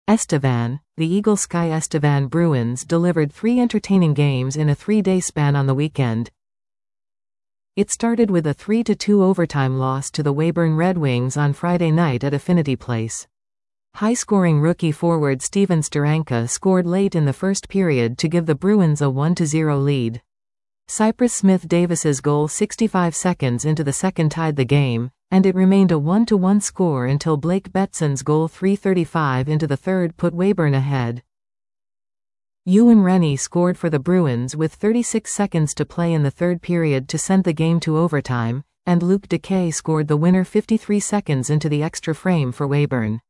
Estevan, the Eagle Sky Estevan Bruins delivered 3 entertaining games in a 3-day span on the weekend. It started with a 3-2 overtime loss to the Weyburn Red Wings on Friday night at Affinity Place. High-scoring rookie forward Steven Steranka scored late in the first period to give the Bruins a 1-0 lead. Cypress Smith-Davis's goal 65 seconds into the second tied the game, and it remained a 1-1 score until Blake Betson's goal 3:35 into the third put Weyburn ahead. Ewan Rennie scored for the Bruins with 36 seconds to play in the third period to send the game to overtime, and Luke DeKay scored the winner 53 seconds into the extra frame for Weyburn.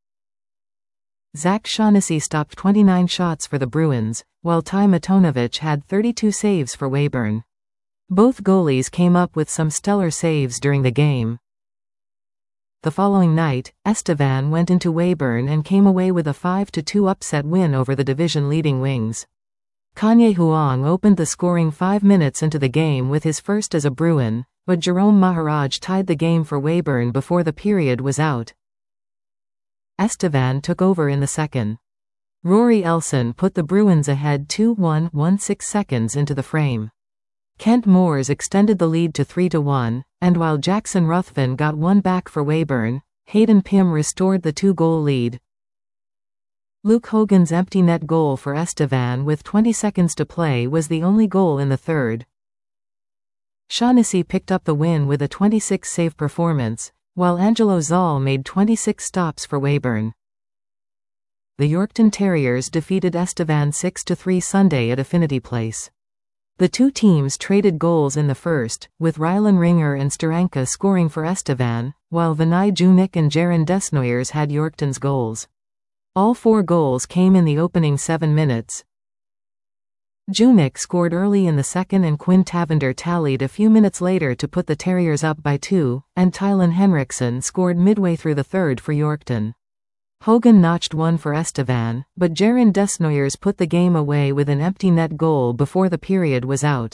Zach Shaughnessy stopped 29 shots for the Bruins, while Ty Matonovich had 32 saves for Weyburn. Both goalies came up with some stellar saves during the game. The following night, Estevan went into Weyburn and came away with a 5-2 upset win over the division-leading Wings. Kanye Huang opened the scoring 5 minutes into the game with his first as a Bruin, but Jerome Maharaj tied the game for Weyburn before the period was out. Estevan took over in the second. Rory Elson put the Bruins ahead 2-1 6 seconds into the frame. Kent Moores extended the lead to 3-1, and while Jackson Ruthven got one back for Weyburn, Hayden Pym restored the 2-goal lead. Luke Hogan's empty net goal for Estevan with 20 seconds to play was the only goal in the third. Shaughnessy picked up the win with a 26-save performance, while Angelo Zoll made 26 stops for Weyburn. The Yorkton Terriers defeated Estevan 6-3 Sunday at Affinity Place. The two teams traded goals in the first, with Rylan Ringer and Steranka scoring for Estevan, while Vinay Junik and Jaron Desnoyers had Yorkton's goals. All 4 goals came in the opening 7 minutes. Junik scored early in the second and Quinn Tavender tallied a few minutes later to put the Terriers up by 2, and Tylen Henriksen scored midway through the third for Yorkton. Hogan notched one for Estevan, but Jaron Desnoyers put the game away with an empty net goal before the period was out.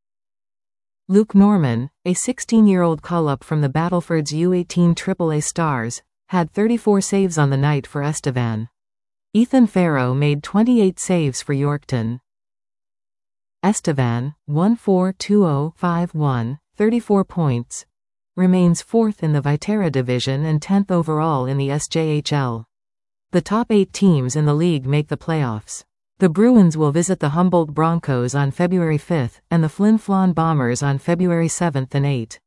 Luke Norman, a 16-year-old call-up from the Battleford's U18 AAA Stars, had 34 saves on the night for Estevan. Ethan Farrow made 28 saves for Yorkton. Estevan, 1-4-2-0-5-1, 34 points. Remains 4th in the Viterra division and 10th overall in the SJHL. The top 8 teams in the league make the playoffs. The Bruins will visit the Humboldt Broncos on February 5 and the Flin Flon Bombers on February 7 and 8.